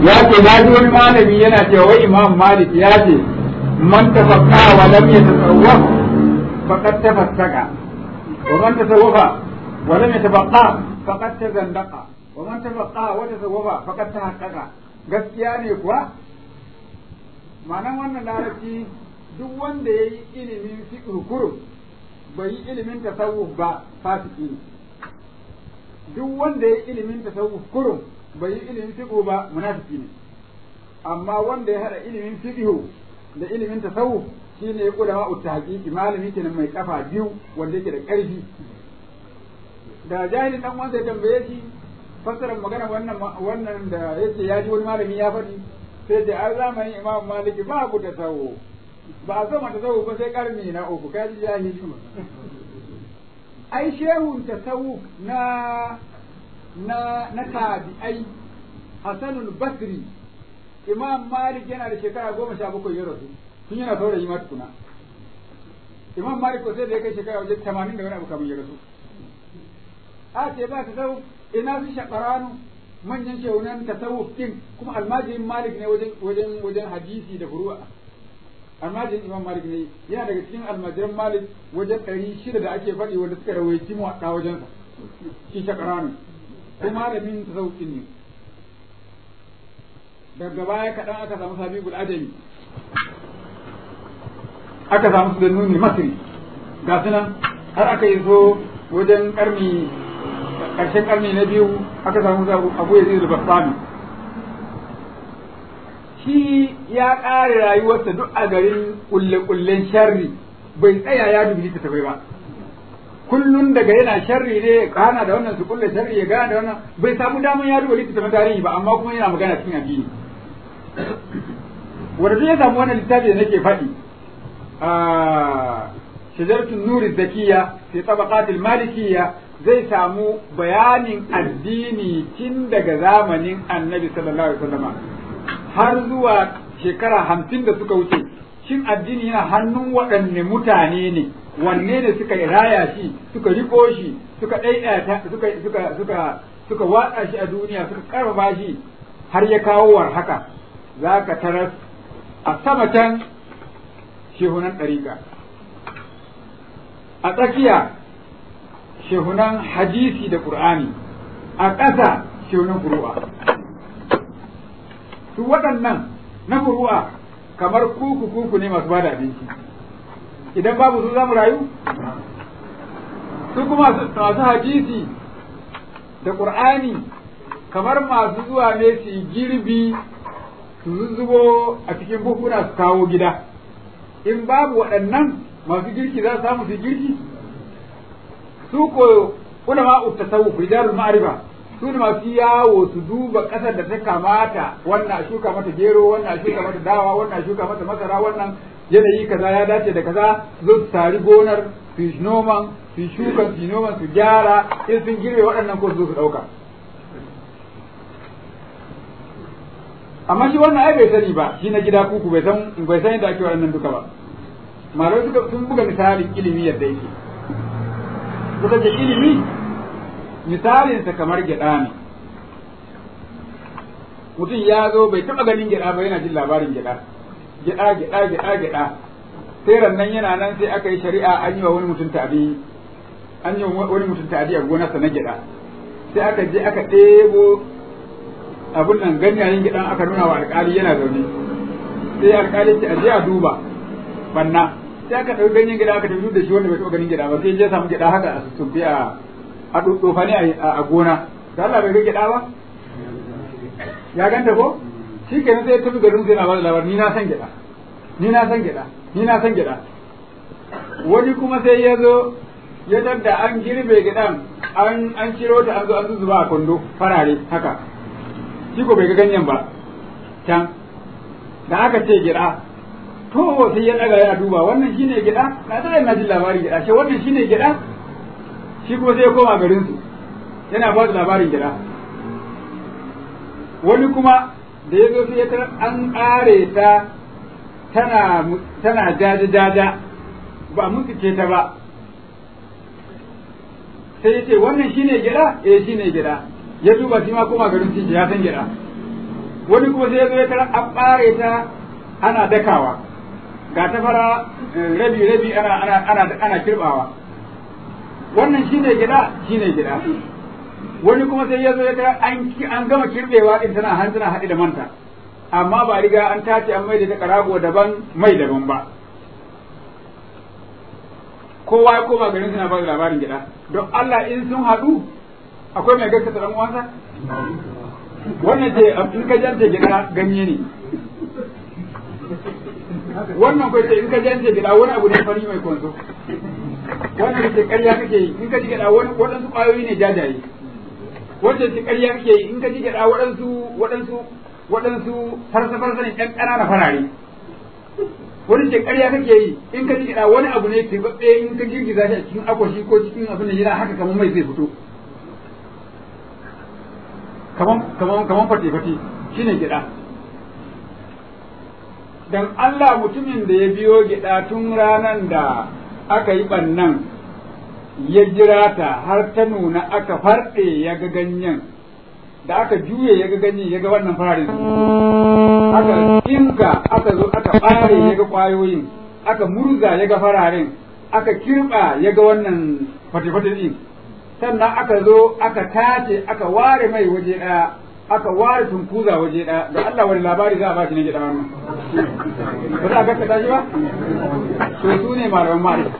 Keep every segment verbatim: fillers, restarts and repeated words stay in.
ya ce na ji wani malami yana cewa wai Imam Malik ya ce man tafakka wa lam yatasawwaf faqad tafassaka wa man tasawwafa wa lam yatabaqqa faqad tazandaqa wa man tafakka wa tasawwafa faqad tahaqqaqa. Gaskiya ne kuwa ma'anan wannan larabci duk wanda ya yi ilimin fiqh kurum bai yi ilimin tasawuf ba fasiki ne, duk wanda ya yi ilimin tasawuf kurum bai yi ilimin fiqh ba munafiki ne, amma wanda ya hada ilimin fiqh da ilimin tasawuf shine ya kula wa tahqiqi malami kenan mai kafa biyu wanda yake da karfi. Da jahilin dan wanda ya tambaye shi fassara magana wannan wannan da yace ya ji wani malami ya faɗi sai da an zamanin Imam Maliki ba ku tasawuf ba a zama tasawuf ba sai karni na uku kaji jahili. Ai shehun tasawuf na na na tabi'ai Hasanul Basri Imam Malik yana da shekara goma sha bakwai ya rasu tun yana saurayi ma tukuna. Imam Malik ko sai da ya kai shekara wajen tamanin da wani abu kamar ya rasu. A ce ba tasawuf ina su shakaranu manyan shehunan tasawuf din kuma almajirin Malik ne wajen wajen wajen hadisi da furu'a. Almajirin Imam Malik ne yana daga cikin almajiran Malik wajen ɗari shida da ake faɗi wanda suka rawaiti mu a wajensa shi shakaranu kuma malamin tasawuf din ne. Daga baya kaɗan aka samu Sabibul Adami aka samu su da nuni Masri ga sunan har aka yi so wajen ƙarni ƙarshen ƙarni na biyu aka samu Abu Yazid al-Bastami. Shi ya ƙare rayuwarsa duk a garin ƙulle-ƙullen sharri bai tsaya ya dubi littattafai ba. Kullum daga yana sharri ne ya gana da wannan su kulle sharri ya gana da wannan bai samu damar ya duba littattafan tarihi ba amma kuma yana magana cikin addini. Wanda duk ya samu wannan littafi da nake faɗi a shajaratun nuri zakiya fi tabaqatil malikiyya zai samu bayanin addini tun daga zamanin annabi sallallahu alaihi wasallam har zuwa shekara hamsin da suka wuce. Shin addini yana hannun waɗanne mutane ne, wanne ne suka raya shi, suka riko shi, suka ɗaiɗata, suka suka suka suka watsa shi a duniya, suka karfafa shi har ya kawo war haka. Za ka taras a sama can shehunan ɗariƙa, a tsakiya shehunan hadisi da ƙur'ani, a ƙasa shehunan furu'a. Su waɗannan na furu'a kamar kuku kuku ne masu bada abinci, idan babu su za mu rayu? Su kuma masu hadisi da ƙur'ani kamar masu zuwa ne su yi girbi su zuzzubo a cikin buhuna su kawo gida. In babu waɗannan masu girki za su samu su girki? Su ko ulama tasawuf rijalul ma'rifa su ne masu yawo su duba ƙasar da ta kamata, wannan shuka mata gero, wannan shuka mata dawa, wannan shuka mata masara, wannan yanayi kaza ya dace da kaza, su zo su tari gonar su yi noman su yi shukan su yi noman su gyara, in sun girbe waɗannan ko su zo su ɗauka. Amma shi wannan ai bai sani ba, shi na gida kuku bai san bai san yadda ake waɗannan duka ba. Malamai suka sun buga misalin ilimi yadda yake. Suka ce ilimi misalinsa kamar gyaɗa ne. Mutum ya zo bai taɓa ganin gyaɗa ba yana jin labarin gyaɗa. Gyaɗa gyaɗa gyaɗa gyaɗa. Sai rannan yana nan sai aka yi shari'a an yi wa wani mutum ta'adi an yi wa wani mutum ta'adi a gonarsa na gyaɗa. Sai aka je aka ɗebo abun nan ganyayen gyaɗan aka nuna wa alƙali yana zaune. Sai alƙali ce a je a duba banna. Sai aka ɗauki ganyen gyaɗa aka tafi da shi wanda bai taɓa ganin gyaɗa ba, sai ya samu gyaɗa haka a tumfi a a ɗofa ne a gona. Da Allah bai ga gyaɗa ba? Ya ganta ko? Shi kenan sai ya tafi garin sai na ba da labar ni na san gyaɗa, ni na san gyaɗa, ni na san gyaɗa. Wani kuma sai ya zo ya tadda an girbe gyaɗan an an ciro ta an zo an zuzuba a kwando farare haka. Shi ko bai ga ganyen ba. Can da aka ce gyaɗa to sai ya daga yana duba wannan shine gyaɗa, na tare na jin labarin gyaɗa, shi wannan shine gyaɗa. Shi kuma sai ya koma garin su yana ba da labarin gyaɗa. Wani kuma da ya zo sai ya tarar an ƙare ta tana tana jaja jaja ba mutuce ta ba. Sai ya ce wannan shine gyaɗa, eh shine gyaɗa. Ya duba shi ma koma garin su ya san gyaɗa. wani kuma sai ya zo ya tara an ɓare ta ana dakawa ga ta fara rabi rabi ana ana ana ana kirbawa wannan shine gida shine gida wani kuma sai ya zo ya tara an an gama kirbewa din tana han tana haɗe da manta amma ba riga an tace an mai da ta karago daban mai daban ba kowa ya koma garin suna ba da labarin gida don Allah in sun haɗu akwai mai gaskata dan uwansa wannan ce in ka jance gida ganye ne wannan kai ce in ka jance gida wani abu ne fari mai kwanzo wannan ce ƙarya kake yi in ka ji gida wani waɗansu ƙwayoyi ne jajaye wannan ce ƙarya kake yi in ka ji gida waɗansu waɗansu waɗansu farsa farsa ne ɗan ƙanana farare wani ce ƙarya kake yi in ka ji gida wani abu ne ke babbe in ka girgiza shi a cikin akwashi ko cikin abin da yana haka kamar mai zai fito kaman kaman kaman fate fate shine gida dan Allah mutumin da ya biyo gida tun ranan da aka yi bannan ya jira ta har ta nuna aka farɗe ya ga ganyen da aka juye ya ga ganyen ya ga wannan fararin aka kinka aka zo aka ɓare ya ga ƙwayoyin aka murza ya ga fararen aka kirɓa ya ga wannan fate-fate ɗin sannan aka zo aka tace aka ware mai waje ɗaya aka ware tunkuza waje ɗaya da Allah wani labari za a ba shi ne gida wannan ba za a gaskata shi ba to su ne malaman ma'arifa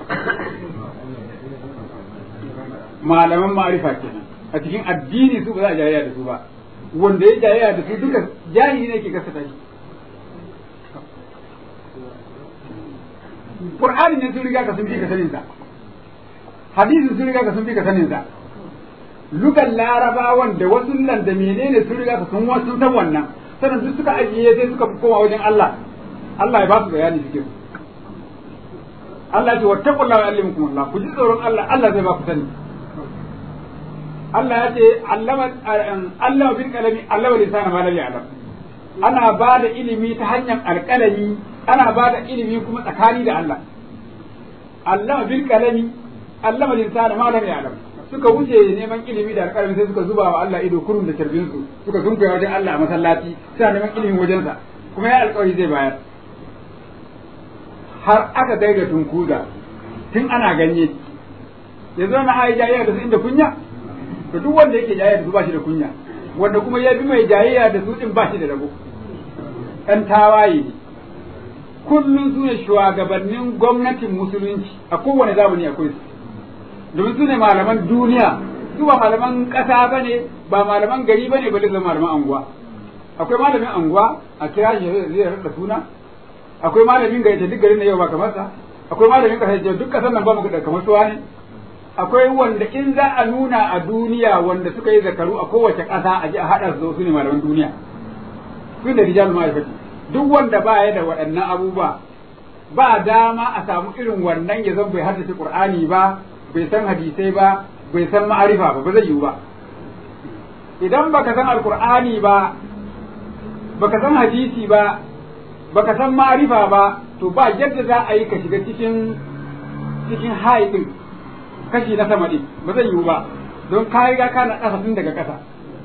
malaman ma'arifa kenan a cikin addini su ba za a jayayya da su ba wanda ya jayayya da su duka jahili ne ke gaskata shi Qur'ani ne sun riga ka sun fi ka sanin sa hadisin sun riga ka sun fi ka sanin sa lugan larabawan da wasu nan da menene sun riga ka sun sun san wannan sannan duk suka ajiye sai suka koma wajen Allah Allah ya ba su bayani cikin Allah ya ce wattaqullaha wa yu'allimukum Allah ku ji tsoron Allah Allah zai ba ku sani Allah ya ce allama allama bil qalami allama lisana ma lam ya'lam ana ba da ilimi ta hanyar alƙalami ana ba da ilimi kuma tsakani da Allah allama bil qalami allama lisana ma lam ya'lam suka wuce neman ilimi da alƙalami sai suka zuba wa Allah ido kurun da karbin su suka zunkuya wajen Allah a masallaci suna neman ilimin wajensa kuma ya alƙawari zai bayar har aka kai ga tunkuza tun ana ganye yanzu na ayi jayayya da su inda kunya to duk wanda yake jayayya da su ba shi da kunya wanda kuma ya bi mai jayayya da su din ba shi da rabo ɗan tawaye ne kullum su ne shugabannin gwamnatin musulunci a kowane zamani akwai su domin su ne malaman duniya su ba malaman ƙasa ba ne ba malaman gari ba ne ba zama malaman anguwa akwai malamin anguwa a kira shi zai rada suna akwai malamin gari ta duk garin na yau ba kamar sa akwai malamin ƙasa ce duk ƙasar nan ba mu da kamar suwa ne akwai wanda in za a nuna a duniya wanda suka yi zakaru a kowace ƙasa a ji a haɗa su su ne malaman duniya su da rijal ma'aikati duk wanda ba ya da waɗannan abubuwa ba dama a samu irin wannan ya zan bai haddace Qur'ani ba bai san hadisai ba bai san ma'arifa ba ba zai yiwu ba idan baka san alqur'ani ba baka san hadisi ba baka san ma'arifa ba to ba yadda za a yi ka shiga cikin cikin haidin kashi na sama din ba zai yiwu ba don ka riga ka na ƙasa tun daga ƙasa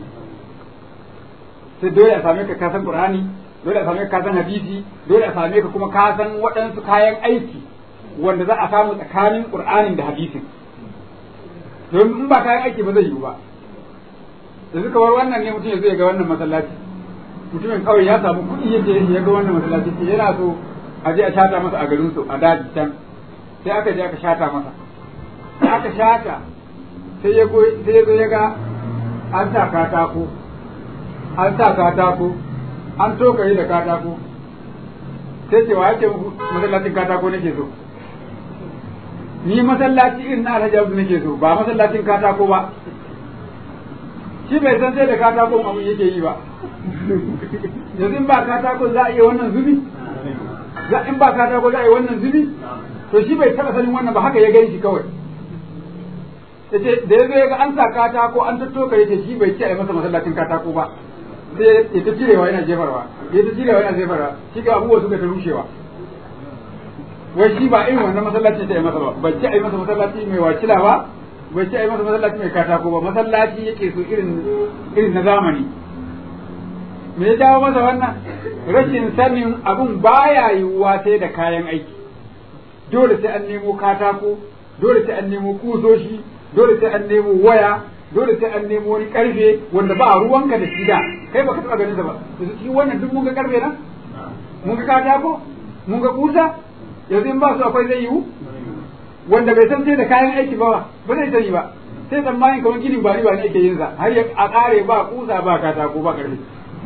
sai dole a same ka ka san qur'ani dole a same ka ka san hadisi dole a same ka kuma ka san waɗansu kayan aiki wanda za a samu tsakanin qur'anin da hadisin don in ba kayan aiki ba zai yiwu ba da suka war wannan ne mutum ya zo ya ga wannan masallaci mutumin kawai ya samu kuɗi yadda ya ga wannan masallaci sai yana so a je a shata masa a garin su a daji can sai aka je aka shata masa sai aka shata sai ya go sai ya zo ya ga an sa katako an sa katako an toka yi da katako sai ce wa yake masallacin katako nake so ni masallaci irin na Alhaji Abdu nake so ba masallacin katako ba shi bai san sai da katakon abin yake yi ba yanzu in ba katako za a iya wannan zubi za in ba katako za a yi wannan zubi to shi bai taɓa sanin wannan ba haka ya gani shi kawai yace da yazo ya ga an sa katako an tattoka yace shi bai ce a yi masa masallacin katako ba sai ya ta cirewa yana jefarwa ya ta cirewa yana jefarwa shi ga abubuwa suka ta rushewa wai shi ba irin wannan masallaci ta yi masa ba bai ce a yi masa masallaci mai wacila ba bai ce a yi masa masallaci mai katako ba masallaci yake so irin irin na zamani me ya jawo masa wannan rashin sanin abun baya yiwuwa sai da kayan aiki dole sai an nemo katako dole sai an nemo kusoshi dole sai an nemo waya dole sai an nemo wani karfe wanda ba ruwanka da shi da kai baka taba ganin sa ba yanzu cikin wannan duk mun ga karfe nan mun ga katako mun ga kusa yanzu in ba su akwai zai yiwu wanda bai san sai da kayan aiki ba ba zai sani ba sai tsammanin kamar ginin bari ba ne ake yin sa har a kare ba kusa ba katako ba karfe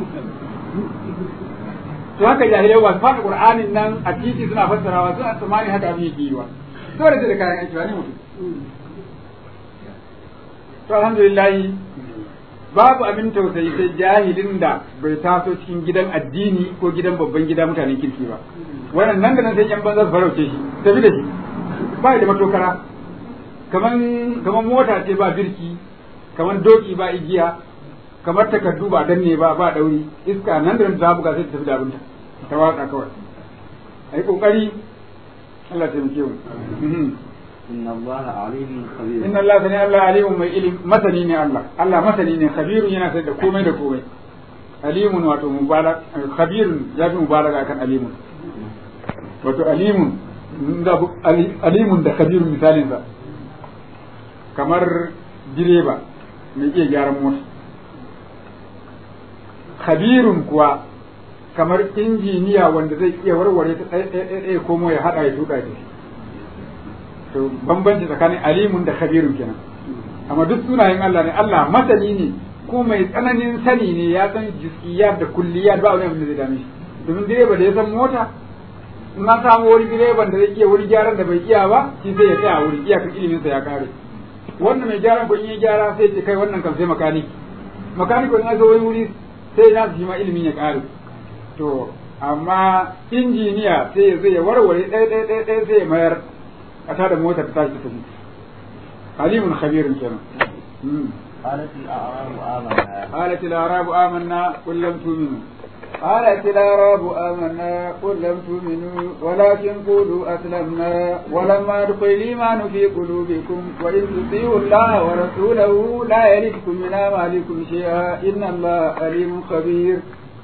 to haka jahilai ba su fada qur'anin nan a titi suna fassarawa suna tsammani haka abin yake yiwa dole sai da kayan aiki ba ne mutum to alhamdulillah babu abin tausayi sai jahilin da bai taso cikin gidan addini ko gidan babban gida mutanen kirki ba wannan nan da nan sai yan banza su farauce shi tafi da shi ba da matokara kaman kaman mota ce ba birki kaman doki ba igiya kamar takardu ba danne ba ba dauri iska nan da ta buga sai ta tafi da abinta ta watsa kawai ai kokari Allah ta taimake mu inna Allah alimun khabir inna Allah sani Allah alimun mai ilim masani ne Allah Allah masani ne khabirun yana sai da komai da komai alimun wato mubarak khabirun ya fi mubaraka kan alimun wato alimun da alimun da khabirun misalin sa kamar direba mai iya gyaran mota khabirun kuwa kamar injiniya wanda zai iya warware ta ɗaya ɗaya ɗaya komo ya haɗa ya tuƙa shi to bambanci tsakanin alimun da khabirun kenan amma duk sunayen Allah ne Allah masani ne ko mai tsananin sani ne ya san juz'iyat da kulliyat ba wani abin da zai dame shi domin direba da ya san mota in an samu wani direban da zai iya wani gyaran da bai iya ba shi sai ya tsaya wuri iyakar ilimin sa ya kare wannan mai gyaran ko in ya gyara sai ce kai wannan kan sai makaniki makaniko in ya zo wani wuri sai na shi ma ilimin ya ƙare to amma injiniya sai ya zai ya warware ɗaya ɗaya ɗaya ɗaya sai ya mayar a tada motar ta tashi tafi alimun khabirun kenan قالت الأعراب آمنا قالت الأعراب آمنا قل لم تؤمنوا قالت الأعراب آمنا قل لم تؤمنوا ولكن قولوا أسلمنا ولما يدخل الإيمان في قلوبكم وإن تطيعوا الله ورسوله لا يلدكم من أعمالكم شيئا إن الله عليم خبير.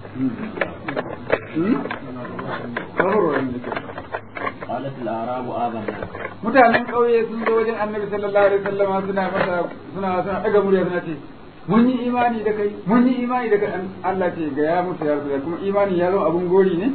قالت الأعراب آمنا mutanen ƙauye sun zo wajen annabi sallallahu alaihi wasallam suna masa suna suna daga murya suna ce mun yi imani da kai mun yi imani da kai Allah ce ga ya mutu ya rasu kuma imani ya zama abun gori ne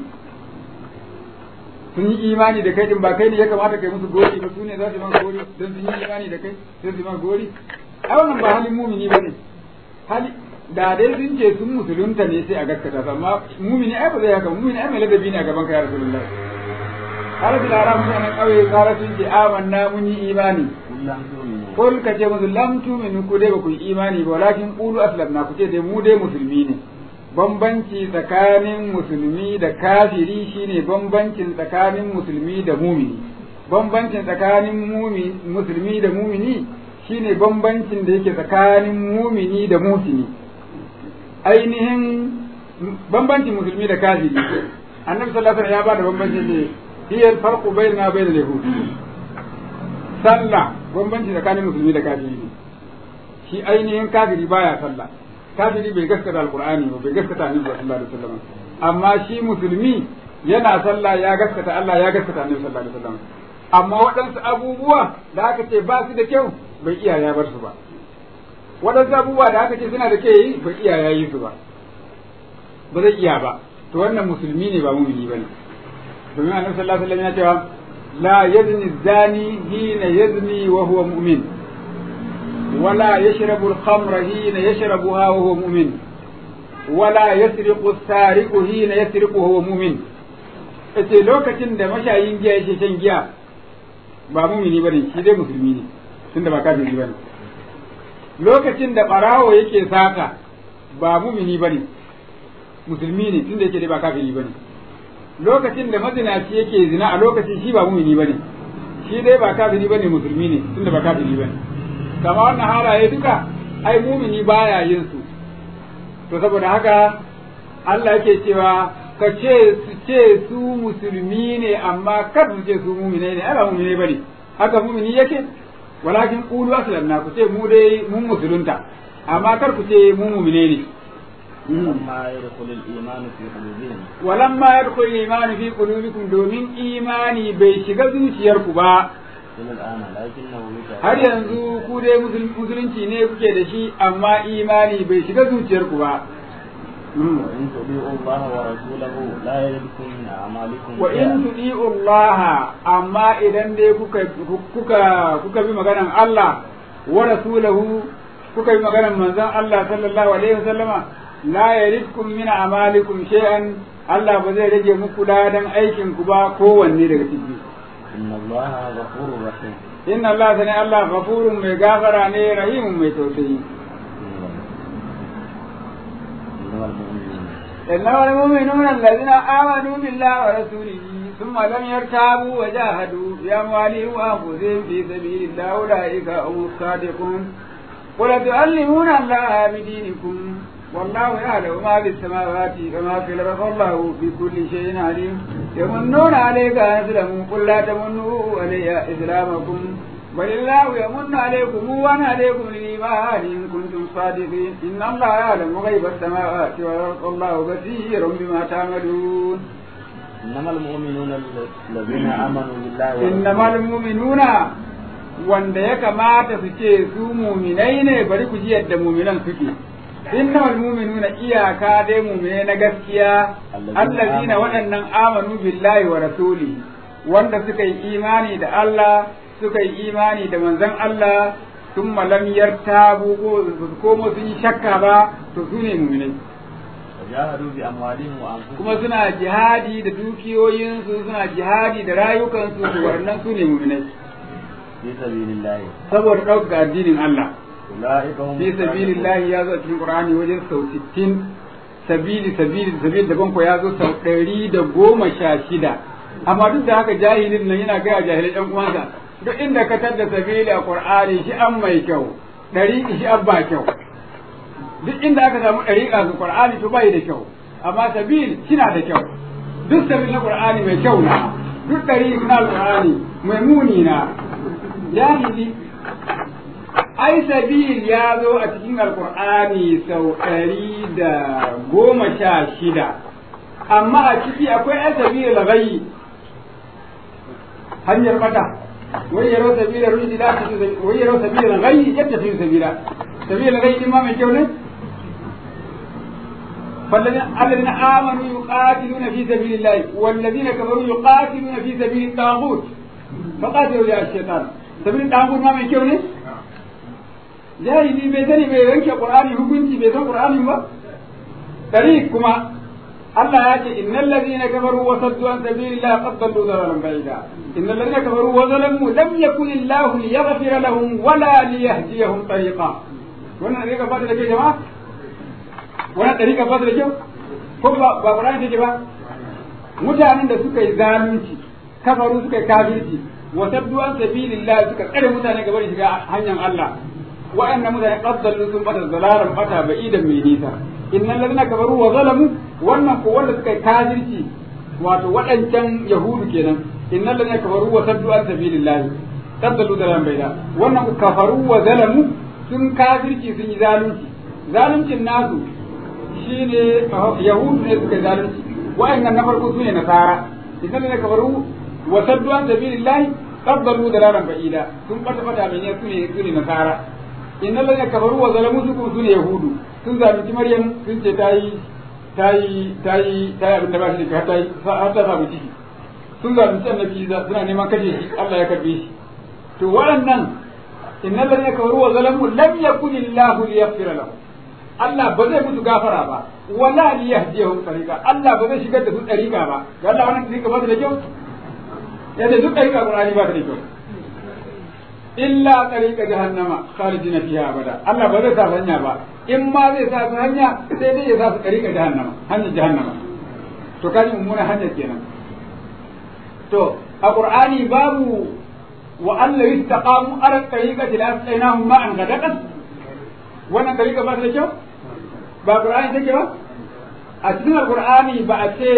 sun yi imani da kai din ba kai ne ya kamata kai musu gori ba su ne za su yi maka gori don sun yi imani da kai sai su yi maka gori ai wannan ba halin mumini bane hali da dai sun ce sun musulunta ne sai a gaskata amma mumini ai ba zai haka mumini ai mai ladabi ne a gaban ka ya rasulullahi har da lara mutanen ƙauye kara sun ce amanna mun yi imani kul ka ce musu lam tu'minu ku dai ba ku yi imani ba walakin qulu aslamna ku ce dai mu dai musulmi ne bambanci tsakanin musulmi da kafiri shine bambancin tsakanin musulmi da mumini bambancin tsakanin mumini musulmi da mumini shine bambancin da yake tsakanin mumini da musini ainihin bambancin musulmi da kafiri annabi sallallahu alaihi wasallam ya bada bambancin ne hiya al-farqu bainana bain al-yahud sallah bambanci tsakanin musulmi da kafiri shi ainihin kafiri baya sallah kafiri bai gaskata alqur'ani ba bai gaskata annabi sallallahu alaihi wasallam amma shi musulmi yana sallah ya gaskata Allah ya gaskata annabi sallallahu alaihi wasallam amma waɗansu abubuwa da aka ce ba su da kyau bai iya ya bar su ba waɗansu abubuwa da aka ce suna da kyau yi bai iya ya yi su ba ba zai iya ba to wannan musulmi ne ba mumini bane domin annabi sallallahu alaihi wasallam ya cewa la yazni zani hina yazni wa huwa mu'min wala yashrabu al-khamra hina yashrabuha wa huwa mu'min wala yasriqu as-sariqu hina yasriqu wa huwa mu'min yace lokacin da mashayin giya yake shan giya ba mumini bane shi dai musulmi ne tunda ba kafiri bane lokacin da barawo yake saka ba mumini bane musulmi ne tunda yake dai ba kafiri bane lokacin da mazinaci yake zina a lokacin shi ba mumini bane shi dai ba kafiri bane musulmi ne tunda ba kafiri bane kama wannan halaye duka ai mumini baya yin su to saboda haka Allah yake cewa ka ce su ce su musulmi ne amma kar su ce su mumine ne ai ba mumine bane haka mumini yake walakin qulu aslamna ku ce mu dai mun musulunta amma kar ku ce mu mumine ne ولما يدخل الإيمان في قلوبهم ولما يدخل الإيمان في قلوبكم دومين إيماني بيشغل zuciyarku ba إلى الآن لكنه يشاهد har yanzu ku dai musulunci ne kuke da shi amma imani bai shiga zuciyarku ba وإن تطيعوا الله ورسوله لا يلدكم من أعمالكم wa in tudi'u Allah amma idan dai kuka kuka kuka bi maganan Allah wa rasulahu kuka bi maganan manzon Allah sallallahu alaihi wasallama la yaridkum min a'malikum shay'an Allah ba zai rage muku ladan aikin ku ba kowanne daga ciki إن الله غفور رحيم inna Allah sani Allah ghafurun mai gafara ne rahimun mai tausayi إنما المؤمنين إنما المؤمنون الذين آمنوا بالله ورسوله ثم لم يرتابوا وجاهدوا بأموالهم وأنفسهم في سبيل الله أولئك هم الصادقون قل تعلمون الله بدينكم والله يعلم ما في السماوات وما في الأرض والله بكل شيء عليم يمنون عليك أن أسلموا قل لا تمنوا علي إسلامكم بل الله يمن عليكم وأن عليكم الإيمان إن كنتم صادقين إن الله يعلم غيب السماوات والأرض والله بصير بما تعملون إنما المؤمنون الذين آمنوا بالله إنما المؤمنون wanda ya kamata su ce su muminai ne bari ku ji yadda muminan suke innamal mu'minuna iyaka dai mu'mine na gaskiya allazina waɗannan amanu billahi wa rasuli wanda suka yi imani da Allah suka yi imani da manzon Allah thumma lam yartabu ko ko sun yi shakka ba to su ne mu'minai وجاهدوا بأموالهم وأنفسهم kuma suna jihadi da dukiyoyinsu suna jihadi da rayukansu to wannan su ne mu'minai في سبيل الله saboda ɗaukaka addinin Allah أولئك هم fi sabilillahi ya zo a cikin Qur'ani wajen sau sittin sabili sabili sabili daban ko ya zo sau ɗari da goma sha shida amma duk da haka jahilin nan yana gaya jahilai ɗan uwansa duk inda ka tadda sabili a Qur'ani shi an mai kyau ɗari shi an ba kyau duk inda aka samu ɗari a Qur'ani to bai da kyau amma sabil kina da kyau duk sabil na Qur'ani mai kyau na duk ɗari na Qur'ani mai muni na jahili ai sabil ya zo a cikin alkur'ani sau ɗari da goma sha shida amma a ciki akwai ai sabil lagayi hanyar bata wai yaro sabil rushdi da ta wai yaro sabil lagayi yadda ta sabila sabil lagayi din ma mai kyau ne فالذين آمنوا يقاتلون في سبيل الله والذين كفروا يقاتلون في سبيل الطاغوت فقاتلوا يا الشيطان سبيل الطاغوت ما من كونه jahili bai sani bai yanke qur'ani hukunci bai san qur'ani ba tariq kuma Allah ya ce innal ladina kafaru wa saddu an sabilillahi qad dallu dalalan ba'ida innal ladina kafaru wa zalamu lam yakun illahu liyaghfira lahum wala liyahdiyahum tariqa wannan ne ka fada da ke jama'a wannan tariqa fada da ke ko ba ba qur'ani take ba mutanen da suka yi zalunci kafaru suka yi kafirci wa saddu an sabilillahi suka tsare mutane gaba da shiga hanyar Allah wa'annan mutane qaddallu sun bata zalalan bata ba'idan mai nisa innal ladina kafaru wa zalamu wannan ko wanda suka yi kafirci wato waɗancan yahudu kenan innal ladina kafaru wa saddu an sabilillahi qaddallu zalalan ba'ida wannan ko kafaru wa zalamu sun kafirci sun yi zalunci zaluncin nasu shine yahudu ne suka yi zalunci wa'annan na farko sune nasara innal ladina kafaru wa saddu an sabilillahi qaddalu dalalan ba'ida sun bata bata mai ne sune sune nasara innal ladina kafaru wa zalamu su sune yahudu sun zalunci maryam sun ce tayi tayi tayi tayi abin da ba shi da tayi har ta samu ciki sun zalunci annabi suna neman kashe shi Allah ya karbe shi to waɗannan innal ladina kafaru wa zalamu lam yakun illahu liyaghfira lahum Allah ba zai musu gafara ba wala liyahdihum tariqa Allah ba zai shigar da su tariqa ba ga Allah wannan tariqa ba ta da kyau yadda duk tariqa Qur'ani ba ta da kyau illa tariqa jahannama khalidina fiha abada Allah ba zai sa hanya ba in ma zai sa su hanya sai dai ya sa su tariqa jahannama hanyar jahannama to kaji mummuna hanyar kenan to a Qur'ani babu wa alla yastaqamu ala tariqati la asqainahum ma'an ghadaqan wannan tariqa ba ta da kyau ba Qur'ani take ba a cikin Qur'ani ba a ce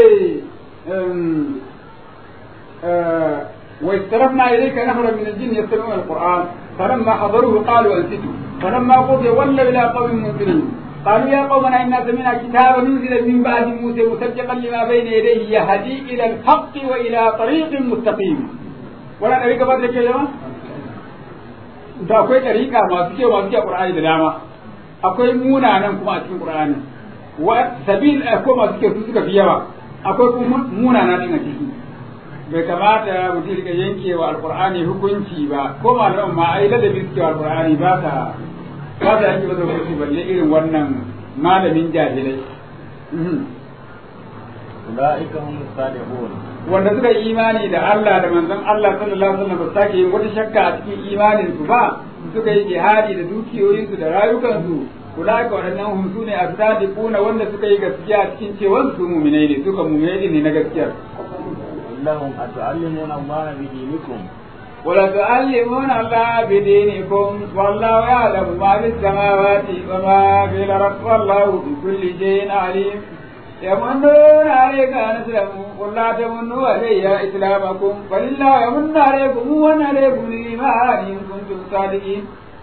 واسترفنا إليك نفرا من الجن يستمعون القرآن فلما حضروه قالوا أنصتوا فلما قضي ولوا إلى قوم منذرين قالوا يا قومنا إنا سمعنا كتابا أنزل من بعد موسى مصدقا لما بين يديه يهدي إلى الحق وإلى طريق مستقيم ولا طريق بعد كده يا da akwai ɗariƙa masu kyau masu kyau Qur'ani da dama akwai munanan kuma a cikin Qur'ani wa sabil akwai masu kyau su suka fi yawa akwai kuma munana din a ciki bai kamata mutum ya yanke wa alqur'ani hukunci ba ko malaman ma ai da bi suke alqur'ani ba ta ba ta yanke masa hukunci balle irin wannan malamin jahilai ulaika hum as-sadiqun wanda suka yi imani da Allah da manzon Allah sallallahu alaihi wasallam ba sake yin wata shakka a cikin imanin su ba suka yi jihadi da dukiyoyin su da rayukan su ulaika wadannan hum sune as-sadiquna wanda suka yi gaskiya a cikin cewa su mu'minai ne suka mu'minai ne na gaskiya lahum atu'allimuna Allah bi dinikum ولا تعلمون الله بدينكم والله يعلم ما في السماوات وما في الأرض والله بكل شيء عليم يمنون عليك أن أسلموا قل لا تمنوا علي إسلامكم فلله يمن عليكم وأن عليكم الإيمان إن كنتم صادقين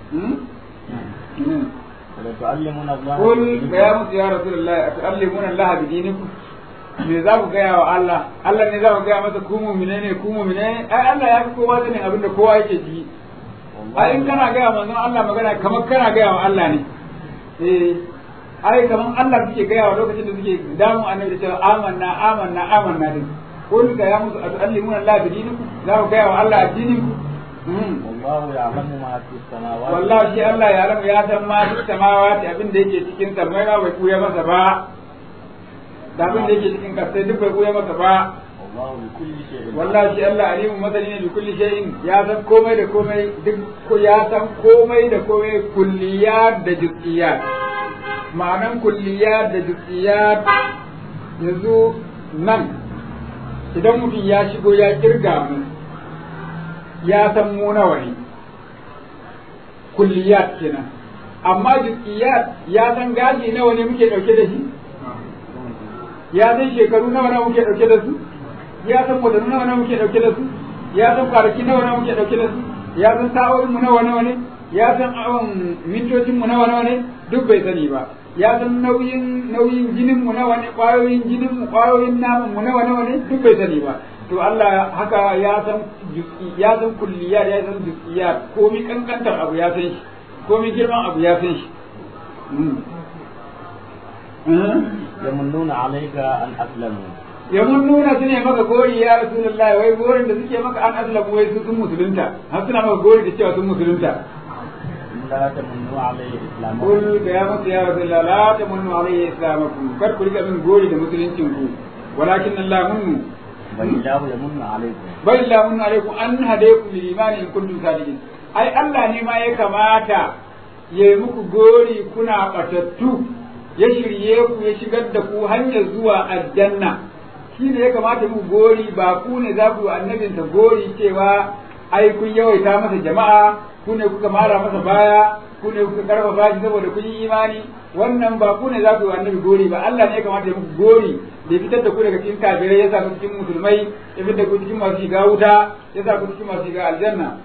قل يا رسول الله أتعلمون الله بدينكم me za ku gaya wa Allah Allah ne za ku gaya masa ku mu'mine ne ku mu'mine ai Allah ya fi kowa sanin abin da kowa yake ji ai in kana gaya manzon Allah magana kamar kana gaya wa Allah ne eh ai kamar Allah suke gaya wa lokacin da suke damu annabi da cewa amanna amanna amanna din kun ga ya musu allimuna Allah bi dinikum za ku gaya wa Allah addinin ku wallahu ya'lamu ma fi samawati wallahi shi Allah ya alamu ya san ma fi samawati abin da yake cikin samai ba bai kuya masa ba da abin da yake cikin kasai duk bai koya masa ba wallahi shi Allah alimu madani ne bi kulli shay'in ya san komai da komai duk ko ya san komai da komai kulliyat da juz'iyat ma'anan kulliyat da juz'iyat yanzu nan idan mutum ya shigo ya kirga mu ya san mu nawa ne kulliyat kenan amma juz'iyat ya san gashi nawa ne muke dauke da shi ya san shekaru nawa nawa muke dauke da su ya san wadannu nawa nawa muke dauke da su ya san kwanaki nawa nawa muke dauke da su ya san sa'o'in mu nawa nawa ne ya san awon mintocin mu nawa nawa ne duk bai sani ba ya san nauyin nauyin jinin mu nawa ne kwayoyin jinin mu kwayoyin namun mu nawa nawa ne duk bai sani ba to Allah haka ya san juz'i ya san kulliyat ya san juz'iyat komai kankantar abu ya san shi komai girman abu ya san shi yamunnuna alayka an aslamu yamunnuna sune maka gori ya rasulullahi wai gorin da suke maka an aslamu wai su sun musulunta har suna maka gori da cewa sun musulunta la tamunnu alayhi islamakum kul da ya musu ya rasulullahi la tamunnu alayhi islamakum kar ku riga min gori da musuluncin ku walakin Allah munnu balillahu yamunnu alaykum balillahu munnu alaykum an hadaykum lil imani in kuntum sadiqin ai Allah ne ma ya kamata yayi muku gori kuna batattu ya shirye ku ya shigar da ku hanyar zuwa aljanna shi ne ya kamata mu gori ba ku ne za ku annabinsa gori cewa ai kun yawaita masa jama'a ku ne kuka mara masa baya ku ne kuka karfafa shi saboda kun yi imani wannan ba ku ne za ku annabi gori ba Allah ne ya kamata ya muku gori da fitar da ku daga cikin kafirai ya sa ku cikin musulmai ya fitar da ku cikin masu shiga wuta ya sa ku cikin masu shiga aljanna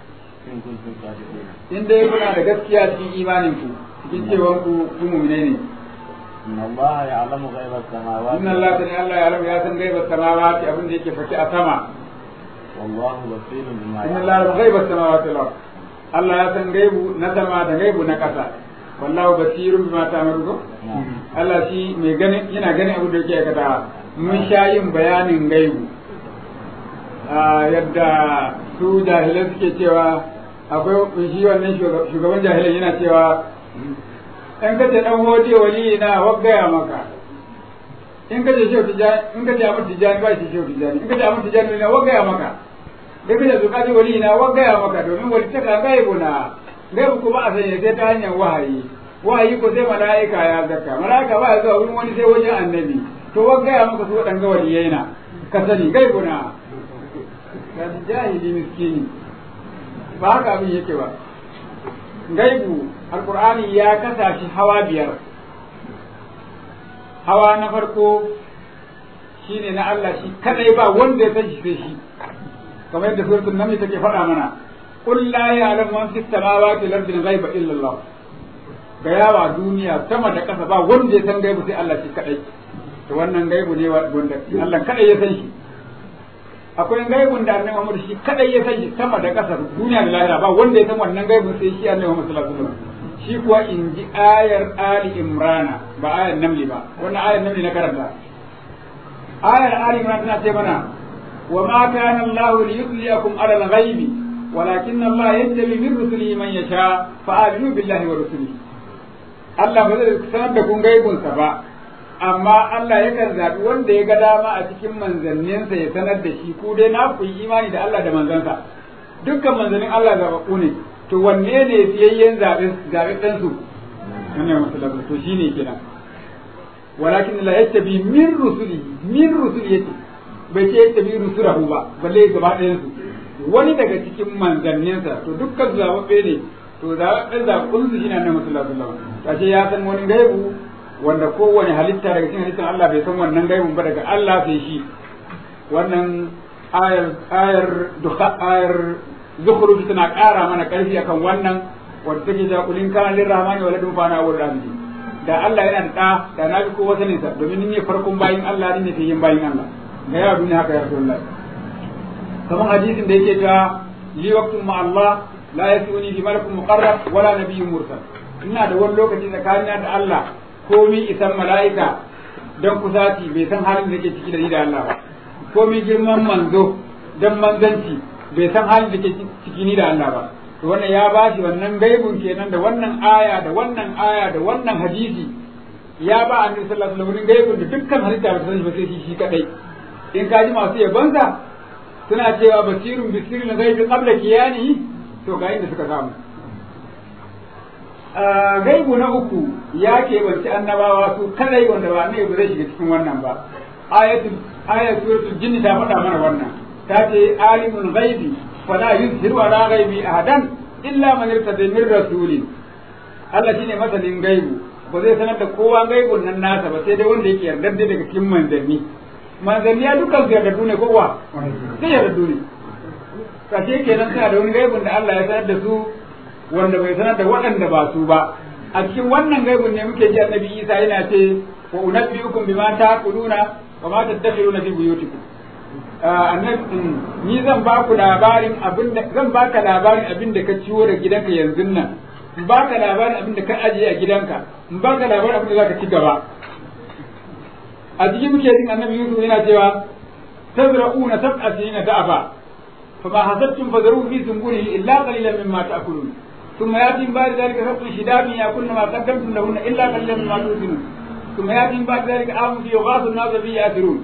in dai kuna da gaskiya cikin imanin ku cikin cewa ku ku mu'minai ne إن الله يعلم غيب السماوات إن الله تعالى الله يعلم يا سن غيب السماوات أبن ديك فكي أسمع والله بصير بما إن الله يعلم غيب السماوات والأرض الله يا سن غيب نسمع غيب نكسا والله بصير بما تعملون الله شي mai gani yana gani abin da yake aikata mun sha yin bayanin gaibu yadda su jahilai suke cewa akwai shi wannan shugaban jahilai yana cewa in kace dan hoje wali na waggaya maka in kace shehu tijani in kace amur tijani ba shi shehu tijani in kace amur tijani na waggaya maka da kace zuka ji wali na waggaya maka domin wali ta ka gaibu na gaibu kuma a sanya sai ta hanyar wahayi wahayi ko sai malaika ya zakka malaika ba ya zuwa wurin wani sai wajen annabi to waggaya maka su wadanga waliyai na ka sani gaibu na ka jahili miskini ba haka abin yake ba gaibu alqur'ani ya kasa shi hawa biyar hawa na farko shine na Allah shi kadai ba wanda ya san shi sai shi kamar yadda suratul naml take faɗa mana qul la ya'lamu man fis samawati wal ardi ghaiba illa Allah ga yawa duniya sama da ƙasa ba wanda ya san gaibu sai Allah shi kadai to wannan gaibu ne wanda Allah kadai ya san shi akwai gaibun da Annabi Muhammad shi kadai ya san shi sama da ƙasa duniya da lahira ba wanda ya san wannan gaibun sai shi Annabi Muhammad sallallahu alaihi wasallam shi kuwa in ji ayar Ali Imran ba ayar Namli ba wannan ayar Namli na karanta ayar Ali Imran tana ce mana wa ma kana Allah liyudliyakum ala al-ghaibi walakin Allah yattabi min rusulihi man yasha fa aminu billahi wa rusulihi Allah ba zai sanar da kun gaibunsa ba amma Allah yakan zaɓi wanda ya ga dama a cikin manzanninsa ya sanar da shi ku dai na ku yi imani da Allah da manzansa dukkan manzannin Allah zaɓaɓɓu ne to wanne ne fiyayyen zaɓe zaɓe ɗan su wannan masalatu to shine kenan walakin la yattabi min rusuli min rusuli yace bai ce yattabi rusulahu ba balle gaba ɗayan su wani daga cikin manzanninsa to dukkan zaɓaɓɓe ne to zaɓaɓɓen zaɓun su shine annabi sallallahu alaihi wasallam kace ya san wani gaibu wanda kowane halitta daga cikin halittar Allah bai san wannan gaibun ba daga Allah sai shi wannan ayar ayar dukha ayar zukhruf tana ƙara mana ƙarfi akan wannan wanda take cewa kulin kana lirrahmani waladun fa na awwal rabbi da Allah yana da da na bi kowa sanin sa domin ni ne farkon bayin Allah ni ne fiyin bayin Allah ga ya duniya haka ya Rasulullah kamar hadisin da yake ta li waqtun ma Allah la yasuni bi malakun muqarrab wala nabiyyun mursal ina da wani lokaci tsakanina da Allah komi isan mala'ika don kusaci bai san halin da ke ciki da ni da Allah ba komi girman manzo don manzanci bai san halin da ke ciki ni da Allah ba to wannan ya bashi wannan gaibun kenan da wannan aya da wannan aya da wannan hadisi ya ba annabi sallallahu alaihi wasallam gaibun da dukkan halitta ba san shi ba sai shi kadai in ka ji masu yabansa suna cewa basirun bisirul ghaibi qabla kiyani to ga inda suka samu gaibu na uku ya keɓanci annabawa su kadai wanda ba ne ba zai shiga cikin wannan ba ayatul ayatul jinni ta faɗa mana wannan ta ce alimul ghaibi fala yuzhiru ala ghaibi ahadan illa man irtada min rasulin Allah shine masalin gaibu ba zai sanar da kowa gaibun nan nasa ba sai dai wanda yake yarda daga cikin manzanni manzanni ya dukkan su yarda ne kowa sai yarda ne kace kenan sai da wani gaibun da Allah ya sanar da su wanda bai sanar da waɗanda ba su ba a cikin wannan gaibun ne muke ji annabi Isa yana ce wa unabbiukum bima taquluna wa ma tadakhiruna fi buyutikum annabi ni zan ba ku labarin abin da zan baka labarin abin da ka ciwo da gidanka yanzu nan in baka labarin abin da ka ajiye a gidanka in baka labarin abin da zaka ci gaba a cikin muke jin annabi Yusuf yana cewa tazra'una sab'a sinina da'aba فما حسبتم فذروه في سنبله إلا قليلا مما تأكلون ثم يأتي من بعد ذلك سبع شداد يأكلن ما قدمتم لهن إلا قليلا مما تؤكلون ثم يأتي من بعد ذلك عام فيه يغاث الناس فيه يأثرون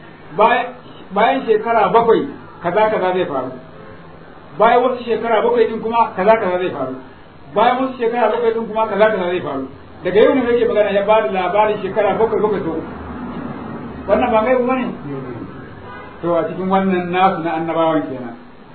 bayan shekara bakwai kaza kaza zai faru bayan wasu shekara bakwai din kuma kaza kaza zai faru bayan wasu shekara bakwai din kuma kaza kaza zai faru daga yau ne yake magana ya bada labarin shekara bakwai bakwai to wannan ba gaibu bane to a cikin wannan nasu na annabawan kenan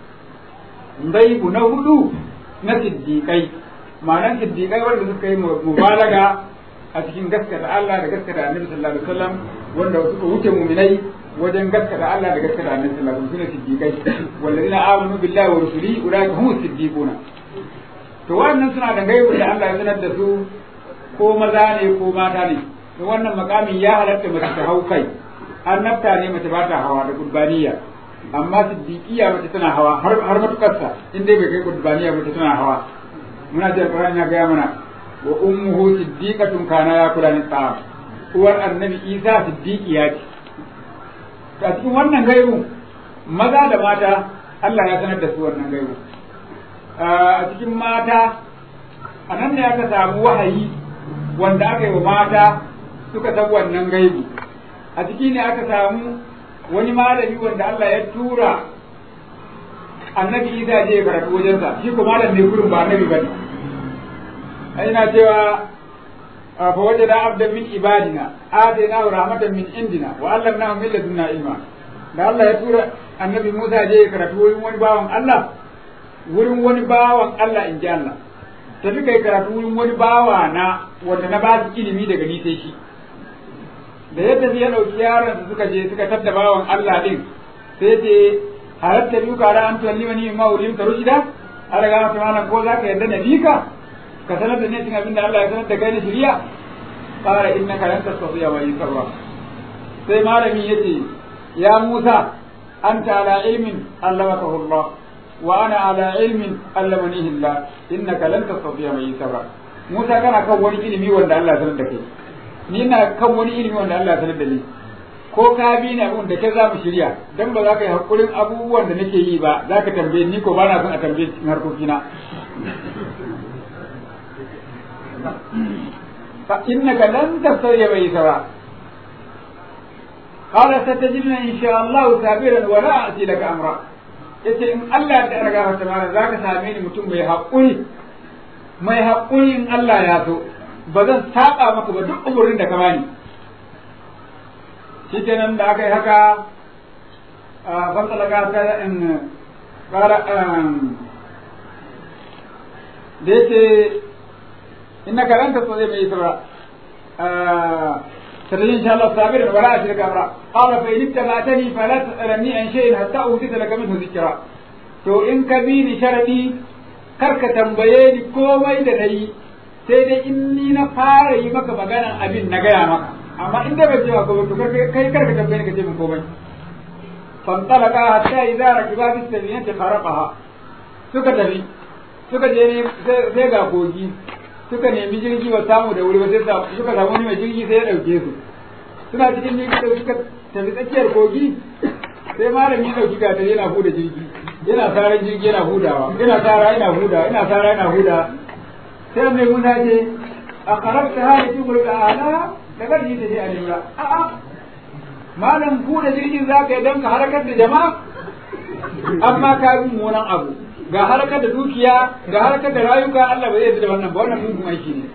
gaibu na hudu na siddiƙai ma'anar siddiƙai wanda suka yi mubalaga a cikin gaskata Allah da gaskata Annabi sallallahu alaihi wasallam wanda suka wuce mu'minai wajen gaskata Allah da gaskata Annabi sallallahu alaihi wasallam siddiƙai wallazina amanu billahi wa rusulihi ulaika humus siddiquna to wannan suna da gaibu da Allah ya sanar da su ko maza ne ko mata ne to wannan makamin ya halatta mace ta hau kai annabta ne mace ba ta hawa da kurbaniya amma siddiqiya mace tana hawa har har matukarsa in dai bai kai qurbaniya mace tana hawa muna da Qur'ani ya ga mana wa ummuhu siddiqatun kana ya kula ni ta uwar annabi Isa siddiqiya ce ta cikin wannan gaibu maza da mata Allah ya sanar da su wannan gaibu a cikin mata anan ne aka samu wahayi wanda aka yi wa mata suka san wannan gaibu a ciki ne aka samu wani malami wanda Allah ya tura annabi Isa je karatu wajensa shi ko malam ne gurin ba annabi bane ai na cewa fa wajada abdan min ibadina ataynahu rahmatan min indina wa allamnahu min ladunna ilma da Allah ya tura annabi Musa je karatu wurin wani bawan Allah wurin wani bawan Allah in ji Allah tafi kai karatu wurin wani bawa na wanda na ba su ilimi daga ni sai shi da yadda ya ɗauki yaron su suka je suka tadda bawan Allah din sai ce halatta biyu ka ran an tuwalli wani ma wurin ka rushida ala ga mata malam ko zaka yarda na bika ka sanar da ni cikin abin da Allah ya sanar da kai na shari'a qala innaka lan tastati'a wa sabra sai malami yace ya Musa anta ala ilmin allamakahu Allah wa ana ala ilmin allamanihi Allah innaka lan tastati'a wa sabra Musa kana kan wani ilimi wanda Allah ya sanar da kai ni ina kan wani ilimi wanda Allah ya sanar da ni ko ka bi ni abin da kai za mu shirya dan ba za ka yi hakurin abubuwan da nake yi ba za ka tambaye ni ko ba na son a tambaye cikin harkokina fa innaka lan tastati'a wa sabra qala satajiduna insha Allah sabiran wa la a'ti laka amra yace in Allah da raga ta mara za ka same ni mutum mai hakuri mai hakuri in Allah ya so ba zan saba maka ba duk umurin da ka bani shi kenan da aka yi haka ban talaka ta in fara da yake inna karanta so zai mai isra ستجد إن شاء الله صابرا ولا أشرك أمرا قال فإن اتبعتني فلا تسألني عن شيء حتى أوتيت لك منه ذكرا to in ka bi ni sharadi kar ka tambaye ni komai da nayi sai dai in ni na fara yi maka maganan abin na gaya maka amma in da bai cewa ko to kai kar ka tambaye ni ka ce min komai fantalaka hatta idza rakiba bis safinati kharaqaha suka tafi suka je ne sai ga kogi suka nemi jirgi ba samu da wuri ba sai suka samu wani mai jirgi sai ya dauke su suna cikin jirgi da suka tafi tsakiyar kogi sai malami ya dauki gata yana huda jirgi yana saran jirgi yana hudawa yana sara yana hudawa yana sara yana huda sai mai Musa ce a karabta hali tukur da ala da garji ta je a lura a'a malam huda jirgin zaka yi don ka harkar da jama'a amma ka yi mummunan abu ga harkar da dukiya ga harkar da rayuka Allah bai yarda da wannan ba wannan mugun aiki ne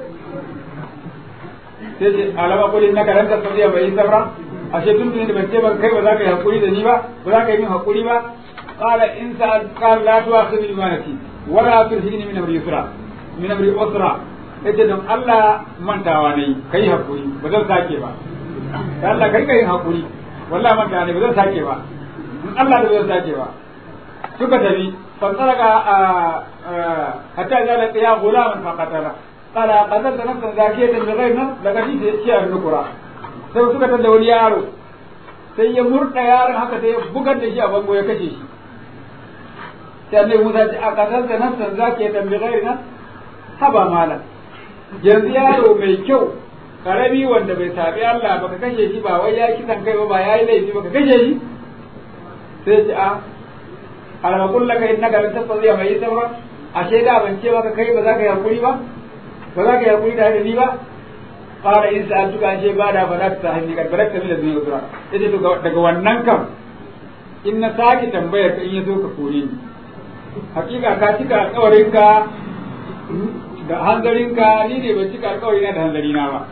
sai ce alama kulin na karanta sabiya bai sabra ashe tun da ban ce ban kai ba za ka yi hakuri da ni ba ba za ka yi min hakuri ba qala in sa qala la tu'akhidni bima nasi wa la turhini min amri yusra min amri usra yace don Allah mantawa nayi kai hakuri ba zan sake ba dan Allah kai kai hakuri wallahi mantawa ne ba zan sake ba in Allah da ba zan sake ba suka tafi فانطلق حتى إذا لقيا غلاما فقتله قال قتلت نفسا زاكية بغير نفس لقد جئت شيئا نكرا sai suka tada wani yaro sai ya murda yaron haka sai ya bugar da shi a bango ya kashe shi sai annabi Musa ce a kasalta nafsan zaki ya tambi ghairi nafs haba malam yanzu yaro mai kyau karami wanda bai sabi Allah baka kashe shi ba wai ya kisan kai ba ba yayi laifi baka kashe shi sai ce a alama kullaka innaka lan tastati'a mai sabra ashe da ban ce maka kai ba za ka yi hakuri ba ba za ka yi hakuri da ni ba qala in sa'altuka ashe ba da fadak ta hanni kad barakta min az-dunya usra yace to daga wannan kam in na saki tambayar ka in yazo ka kore ni hakika ka cika alƙawarin ka da hanzarin ka ni ne ban cika alƙawari na da hanzari na ba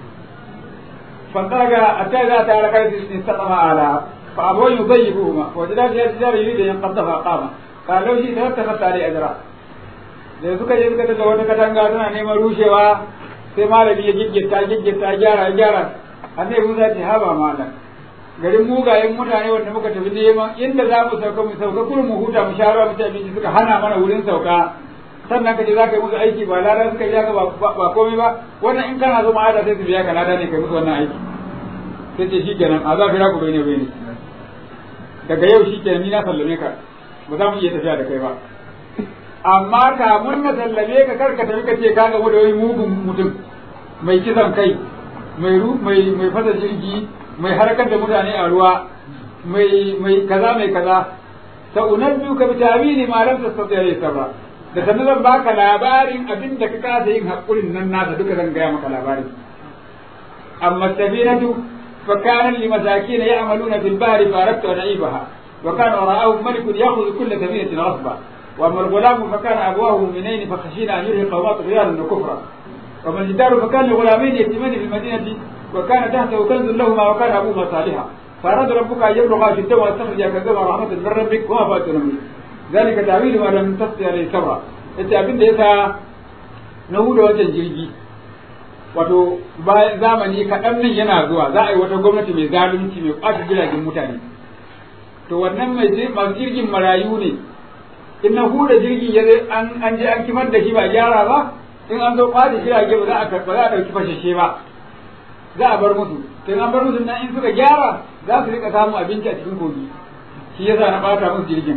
fantaraga atta za ta raka in satama ala فأبوه يضيفهما وجدت هذه الجار يريد أن ينقضها قاما قال لو شئت لاتخذت عليه أجرا da suka je suka tada wata katanga suna neman rushewa sai malami ya giggita giggita gyara gyara annabi Musa ce haba malam garin mugayen mutane wanda muka tafi neman inda za mu sauka mu sauka kullum mu huta mu sha ruwa mu ci abinci suka hana mana wurin sauka sannan kaje za ka yi musu aiki ba lada suka biya ka ba komai ba wannan in kana zo ma'ada sai su biya ka lada ne kai musu wannan aiki sai ce shikenan a za fira ku bai ne bai ne daga yau shi kenan ni na sallame ka ba za mu iya tafiya da kai ba amma kamun na sallame ka karka tafi ka ce ka gamu da wani mugun mutum mai kisan kai mai mai mai fasa jirgi mai harkar da mutane a ruwa mai mai kaza mai kaza sa unabbiu ka bi tawili ma lam tastati alayhi sabra da sanin zan baka labarin abin da ka kasa yin hakurin nan nasa duka zan gaya maka labarin amma sabinatu فكان لمساكين يعملون في البحر فأردت أن أعيبها وكان وراءهم ملك يأخذ كل سفينة غصبا وأما الغلام فكان أبواه مؤمنين فخشينا أن يرهقهما طغيانا وكفرا وأما الجدار فكان لغلامين يتيمين في المدينة وكان تحته كنز لهما وكان أبوهما صالحا فأراد ربك أن يبلغا أشدهما ويستخرجا كنزهما رحمة من ربك وما فات منه ذلك تعويل ما لم تستطع عليه صبرا أنت أبن ليس نهود وجه jirgi wato bayan zamani kaɗan nan yana zuwa za a yi wata gwamnati mai zalunci mai ƙwace jiragen mutane to wannan mai masu jirgin marayu ne in na huda jirgin ya an an je an kimar da shi ba gyara ba in an zo kwace jirage ba za a karɓa za a ɗauki fashashe ba za a bar musu to in an bar musu nan in suka gyara za su rika samun abinci a cikin kogi shi yasa na ɓata musu jirgin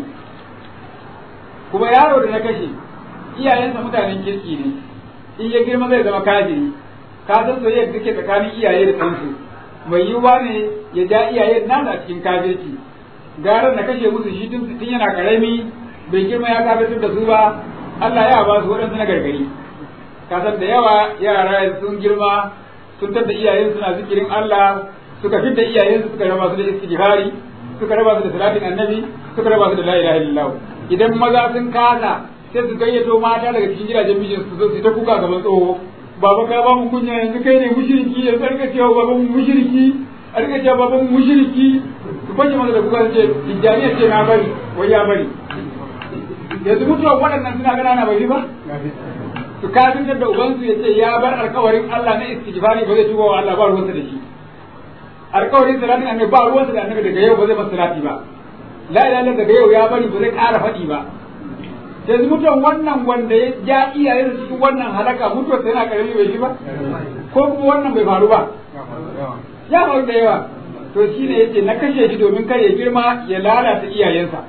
kuma yaro da na kashe iyayensa mutanen kirki ne in ya girma zai zama kafiri ka san soyayya da take tsakanin iyaye da ɗansu mai yiwuwa ne ya ja iyayen nan a cikin kafirci garan na kashe musu shi tun tun yana karami bai girma ya kafirtar da su ba Allah ya ba su waɗansu na gargari ka san da yawa yara sun girma sun tada iyayen suna zikirin Allah suka fitta iyayen su suka raba su da istighfari suka raba su da salatin annabi suka raba su da la ilaha illallah idan maza sun kasa sai su gayyato mata daga cikin gidajen mijin su zo su ta kuka gaban tsoho baba ka ba mu kunya yanzu kai ne mushriki yanzu an rika cewa baban mu mushriki an rika cewa baban mu mushriki su kwace masa da kuka ce tijjaniya ce na bari wai ya bari yanzu mutuwa waɗannan suna gana na bai ba su kafin da ubansu ya ce ya bar alkawarin Allah na istighfari ba zai tuba wa Allah ba ruwansa da shi alkawarin salatin annabi ba ruwansa da annabi daga yau ba zai masa salati ba la ilaha illallah daga yau ya bari ba zai ƙara faɗi ba yanzu mutuwan wannan wanda ya ja iyayen cikin wannan halaka mutuwar ta yana karami bai shi ba ko kuma wannan bai faru ba ya faru da yawa to shine yace na kashe shi domin kar ya girma ya lalata iyayensa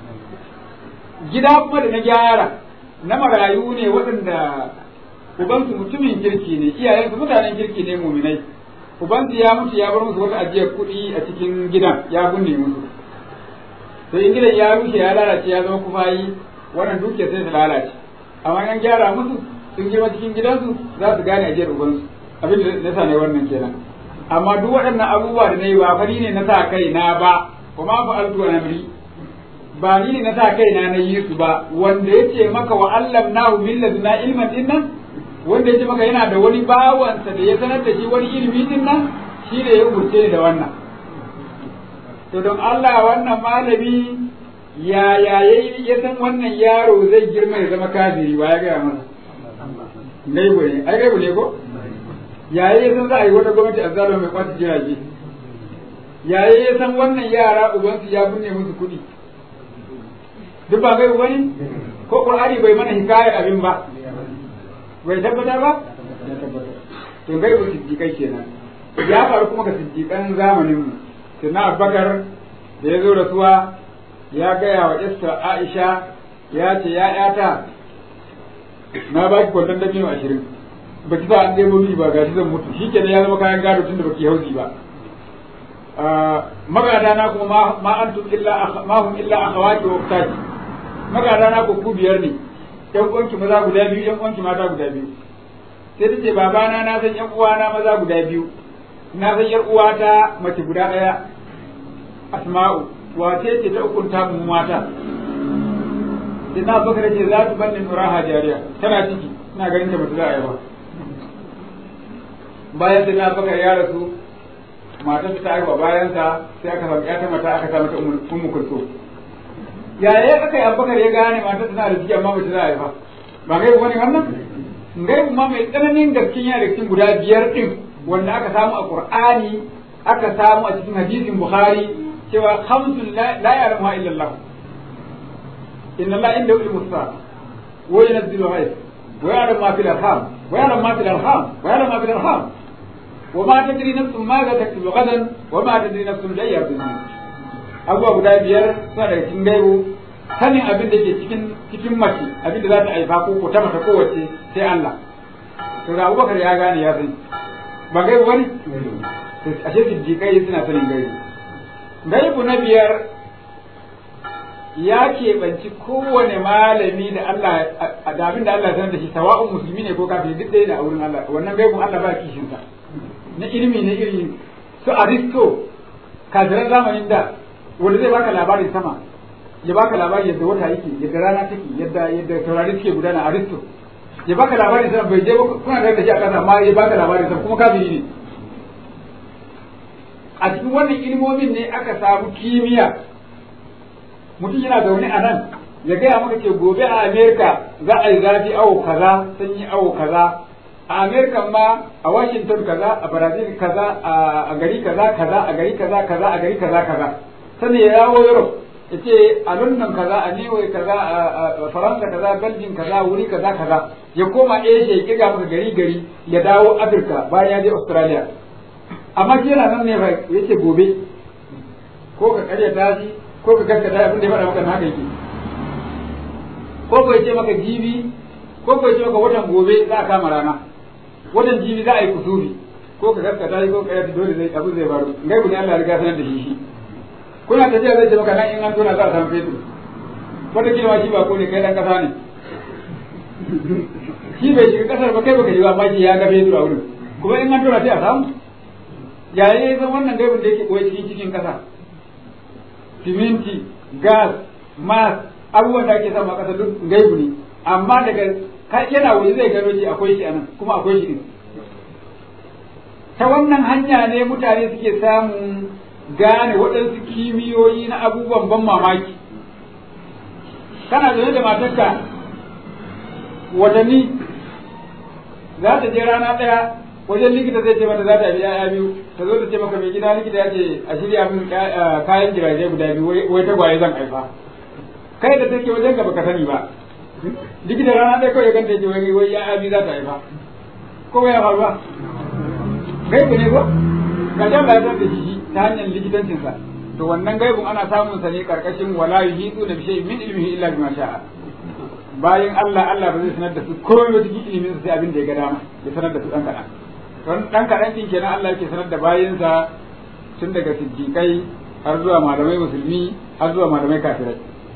gida kuma da na gyara na marayu ne waɗanda ubansu mutumin kirki ne iyayensu mutanen kirki ne muminai ubansu ya mutu ya bar musu wata ajiyar kuɗi a cikin gidan ya binne musu to in gidan ya rushe ya lalace ya zama kufayi wannan dukiya sai su lalace amma an gyara musu sun girma cikin gidansu za su gane ajiyar ubansu abin da na sa ne wannan kenan amma duk waɗannan abubuwa da na yi ba fari ne na sa kai na ba kuma fa altu na miri ba ni ne na sa kai na na yi su ba wanda ya ce maka wa allamnahu min laduna ilman din nan wanda ya ce maka yana da wani bawansa da ya sanar da shi wani ilimi din nan shi ne ya umurce ni da wannan to don Allah wannan malami ya ya ya san wannan yaro zai girma ya zama kafiri ba ya gaya masa gaibu ne ai gaibu ne ko ya ya san za a yi wata gwamnati a zalima mai kwata jirage ya ya san wannan yara ubansu ya binne musu kuɗi duk ba gaibu bane ko qur'ani bai mana hikayar abin ba bai tabbatar ba to gaibu siddiqai kenan ya faru kuma ga siddiqan zamanin mu sai na Abubakar da ya zo rasuwa ya gaya wa Esther Aisha ya ce ya yata na ba ki kwandon dabino ashirin ba ki sa an ɗebo mini ba gashi zan mutu shi kenan ya zama kayan gado tun da baki hauzi ba magada na kuma ma antum illa ma hum illa akhawati wa uktati magada na ku biyar ne yan uwanki maza guda biyu yan uwanki mata guda biyu sai ta ce babana na san yan uwana maza guda biyu na san yar uwata mace guda ɗaya asma'u wace ce ta ukunta mu mata sai na bakar ce za su bannin nuraha jariya tana ciki ina ganin ta bata za a yi ba bayan sai na bakar ya rasu matar ta haifa bayan ta sai aka samu ya ta mata aka samu ta ummu kulso yaya aka yi abubakar ya gane matar tana da ciki amma bata za a yi ba ba gaibu wani wannan gaibu ma mai tsananin gaskiya yana da cikin guda biyar din wanda aka samu a qur'ani aka samu a cikin hadisin bukhari cewa khamsun la ya'lamuha illa Allah inna Allah indahu ilmu as-sa'a wa yunzilu al-ghayth wa ya'lamu ma fil arham wa ya'lamu ma fil arham wa ya'lamu ma fil arham wa ma tadri nafsun ma za taktubu ghadan wa ma tadri nafsun la ya'lamu abuwa guda biyar suna daga cikin gaibu sanin abin da ke cikin cikin mace abin da za ta haifa ko ko ta mata kowace sai Allah to da Abubakar ya gane ya sani ba gaibu bane ashe siddiqai suna sanin gaibu gaibu na biyar ya keɓanci kowane malami da Allah da abin da Allah ya sanar da shi sawa'un musulmi ne ko kafiri duk ɗaya da a wurin Allah wannan gaibun Allah ba kishin sa na ilimi na ilimi su aristo kafiran zamanin da wanda zai baka labarin sama ya baka labarin yadda wata yake yadda rana take yadda yadda taurari suke gudana aristo ya baka labarin sama bai je kuna da shi a kasa amma ya baka labarin sama kuma kafiri ne a cikin wannan ilimomin ne aka samu kimiyya mutum yana zaune a nan ya gaya maka ce gobe a Amerika za a yi zafi awo kaza sanyi awo kaza a Amerika ma a Washington kaza a Brazil kaza a gari kaza kaza a gari kaza kaza a gari kaza kaza sannan ya yawo Europe yace a London kaza a New York kaza a Faransa kaza Belgium kaza wuri kaza kaza ya koma Asia ya kiga maka gari gari ya dawo Africa bayan ya je Australia amma shi yana nan ne fa yace gobe ko ka karya tashi ko ka gaskata abin da ya faɗa maka haka yake ko ko yace maka jibi ko ko yace maka watan gobe za a kama rana watan jibi za a yi kusufi ko ka gaskata ko ka yi dole zai abu zai faru ngai ku ne Allah ya riga sanar da shi shi kuna tafiya zai ce maka nan in an tona za a samu fetur wata kila shi ba ko ne kai dan kasa ne shi bai shiga kasar ba kai baka yi ba amma shi ya ga fetur a wurin kuma in an tona sai a samu yayin ya san wannan gaibin da yake koyi cikin cikin kasa siminti gas mas abubuwan da ake samu a kasa duk gaibu ne amma daga yana wuri zai gano shi akwai shi anan kuma akwai shi din ta wannan hanya ne mutane suke samun gane waɗansu kimiyoyi na abubuwan ban mamaki kana zaune da matarka watanni za ta je rana ɗaya wajen likita zai ce mata za ta biya ya biyu ta zo ta ce maka mai gida likita ya ce a shirya min kayan jiragen guda biyu wai tagwaye zan haifa kai da take wajen ka baka sani ba likita rana ɗaya kawai kan ta ce wai wai ya biyu za ta haifa ko ya faru ba kai ku ne ko ka jan ba da shi ta hanyar likitancinsa to wannan gaibun ana samun sa ne karkashin wala yuhitu da bishai min ilmihi illa bima sha'a bayan Allah Allah ba zai sanar da su komai wata cikin ilimin sai abin da ya ga dama ya sanar da su dan kadan don dan kadan din kenan Allah yake sanar da bayinsa tun daga siddiqai har zuwa malamai musulmi har zuwa malamai kafirai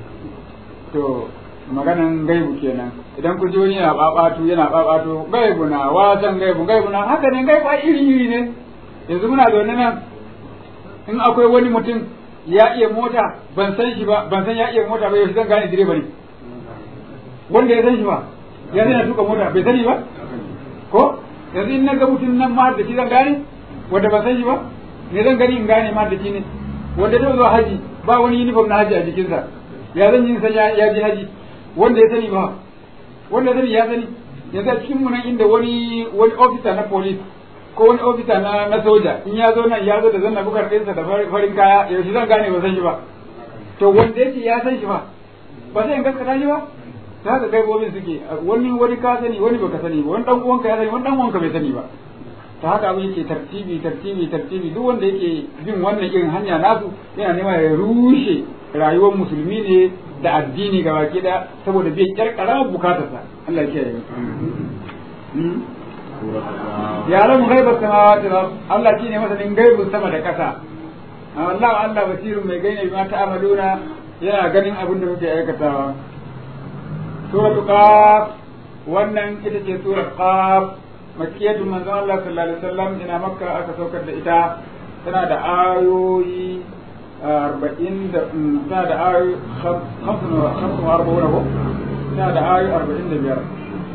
to maganan gaibu kenan idan ku ji wani yana babatu yana babato gaibu na wasan gaibu gaibu na haka ne gaibu iri iri ne yanzu muna zaune nan in akwai wani mutum ya iya mota ban san shi ba ban san ya iya mota ba yau zan gane direba ne wanda ya san shi ba ya zai tuka mota bai sani ba ko yanzu in naga mutum nan ma da shi zan gane wanda ban san shi ba ne zan gani in gane ma da shi ne wanda ta zuwa haji ba wani uniform na haji a jikinsa ya zan yin san ya ji haji wanda ya sani ba wanda ya sani ya sani yanzu a cikin mu nan inda wani wani officer na police ko wani ofisa na na soja in ya zo nan ya zo da zanna bukar ɗinsa da farin kaya yaushe zan gane ba san shi ba to wanda yake ya san shi ba ba sai in gaskata shi ba ta haka kai bobin suke wani wani ka sani wani baka sani ba wani dan uwanka ya sani wani dan uwanka bai sani ba ta haka abin yake tartibi tartibi tartibi duk wanda yake bin wannan irin hanya nasu yana nema ya rushe rayuwar musulmi ne da addini gaba ki da saboda bai kyarkara bukatarsa Allah ya kiyaye mu يعلم غيب السماوات والارض الله شيء مثلا غيب السماء da kasa Allah Allah basirun mai gane ma ta'amaluna yana ganin abin da kuke aikatawa suratul qaf wannan ita ce suratul qaf makkiyatu manzo Allah sallallahu alaihi wasallam ina makka aka saukar da ita tana da ayoyi arba'in da tana da ayoyi hamsin wa arba'in tana da ayoyi arba'in da biyar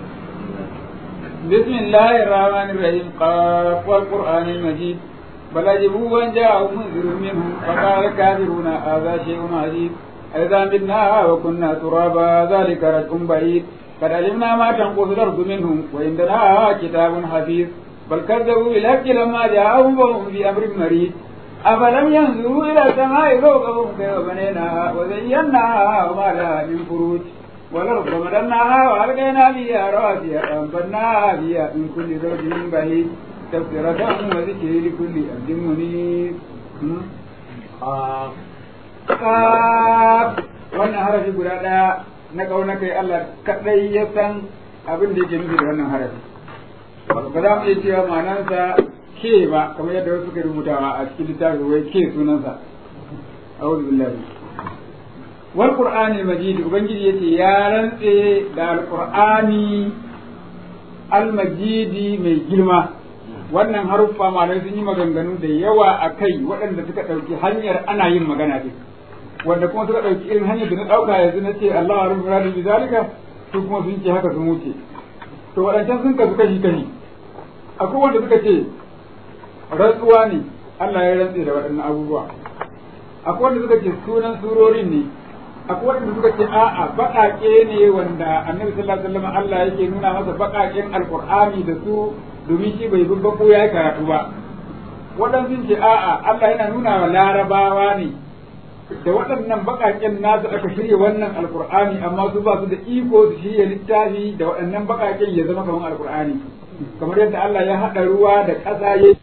بسم الله الرحمن الرحيم قاف والقرآن المجيد بل عجبوا أن جاءهم منذر منهم فقال الكافرون هذا شيء عجيب أإذا متنا وكنا ترابا ذلك رجع بعيد قد علمنا ما تنقص الأرض منهم وعندنا كتاب حفيظ بل كذبوا بالحق لما جاءهم وهم في أمر مريض أفلم ينظروا إلى السماء فوقهم كيف بنيناها وزيناها وما لها من فروج والأرض مددناها وألقينا فيها رواسي وأنبتناها فيها من كل زوج بهيج تذكرة وذكر لكل عبد منيب. قاف wannan harafi guda ɗaya na ƙauna kai Allah kaɗai ya san abin da yake nufi da wannan harafi ba za mu iya cewa ma'anansa ke ba kamar yadda wasu suka rubutawa a cikin littafin wai ke sunansa a'udhu billahi wal qur'ani majid ubangiji yace ya rantse da al qur'ani al majidi mai girma wannan haruffa malai sun yi maganganu da yawa akai waɗanda suka ɗauki hanyar ana yin magana din wanda kuma suka ɗauki irin hanyar da na ɗauka yanzu na ce Allah wa rabbi radi bi zalika su kuma sun ce haka sun wuce to waɗancan sun kasu kashi kashi akwai wanda suka ce rantsuwa ne Allah ya rantse da waɗannan abubuwa akwai wanda suka ce sunan surorin ne akwai wanda suka ce a'a baƙaƙe ne wanda annabi sallallahu alaihi wasallam Allah yake nuna masa baƙaƙen alqur'ani da su domin shi bai bubba ko yayi karatu ba waɗansu sun ce a'a Allah yana nuna wa larabawa ne da waɗannan baƙaƙen nasu aka shirya wannan alƙur'ani amma su ba su da iko su shirya littafi da waɗannan baƙaƙen ya zama kamar alƙur'ani kamar yadda Allah ya haɗa ruwa da ƙasa ya